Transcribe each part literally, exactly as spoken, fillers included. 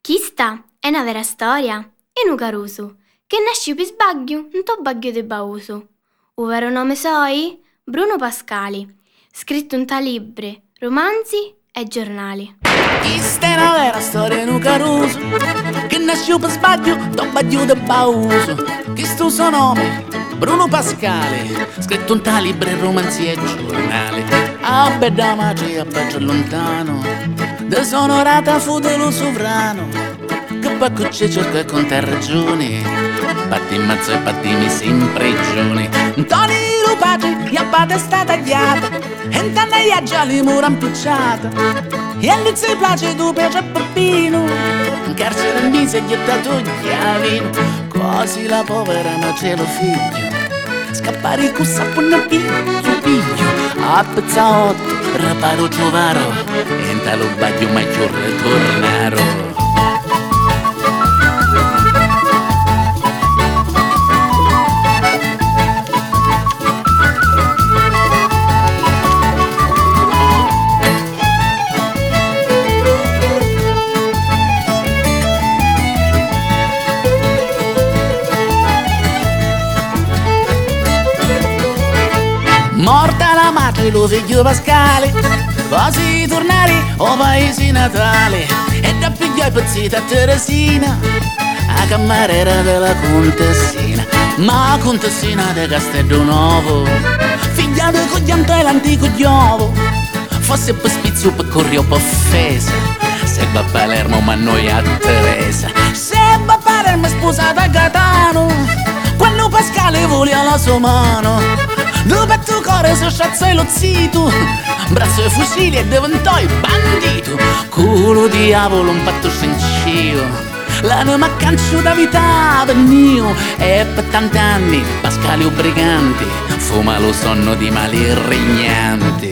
Questa è una vera storia e un caruso che nasce per sbaglio in to baglio de bauso. Il vero nome soi? Bruno Pascali, scritto in ta libri, romanzi e giornali. Questa è una vera storia in un caruso che nasce per sbaglio in to baglio de bauso. Questo suo nome? Bruno Pascali, scritto in ta libri, romanzi e giornali. A bella magia, bacio lontano, desonorata fu dello sovrano, che poi ci cerca con te ragioni, batti in mezzo e battimi in prigione. Toni Lupaci, gli abbate è stata tagliata, e in tanne gli già li mura impicciata, e lì si place tu piace Peppino, in carcere in mise gli è dato chiavino, così la povera ma ce lo figlio, scappare con sapone piglio, piglio, a pezzotto, raparo giovaro, e in talo baglio mai più ritornaro. Morta la madre, lo figlio Pascale, così tornare o paesi natale, e da pigliare pezzita a Teresina, a cameriera della contessina, ma a contessina di Castello Nuovo, figlia di coglianto e l'antico diovo, fosse per spizio per corrio per offesa, se va a Palermo ma noi a Teresa, se va a Palermo è sposata a Catano, quando Pascale voleva la sua mano. Dopo il tuo cuore si sciazza lo zito, braccio e fucili e diventò il bandito, culo diavolo un patto sencio, l'anima canciuta vita per mio, e per tanti anni Pascali obbliganti fuma lo sonno di mali regnanti.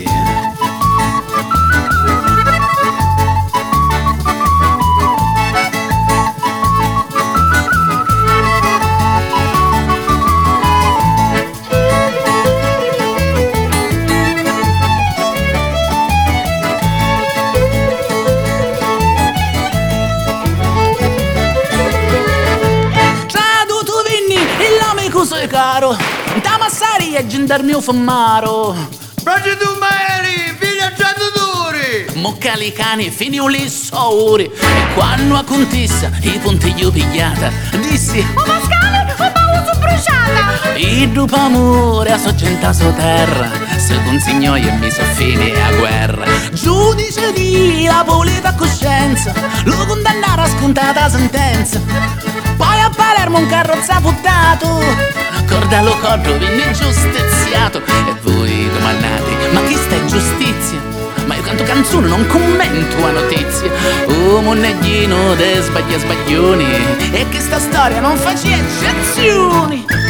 Sei caro, da massari e gendarmio fummaro, Braccio tu maeri, figlia giandatori, moccali cani, finiuli sauri, e quando a contessa i puntiglio pigliata, dissi: Oh Pascale, ho pauso bruciata! il dopo amore a soggenta su terra, se consegnò e mi sa fine a guerra. Giudice di la pulita coscienza, lo condannare a scontata sentenza. Poi a Palermo un carrozza buttato, cordalo corro venne giustiziato. E voi domandate, ma chi sta in giustizia? Ma io canto canzone, non commento a notizie. Oh monneglino de sbaglia sbaglioni, e che sta storia non faccia eccezioni.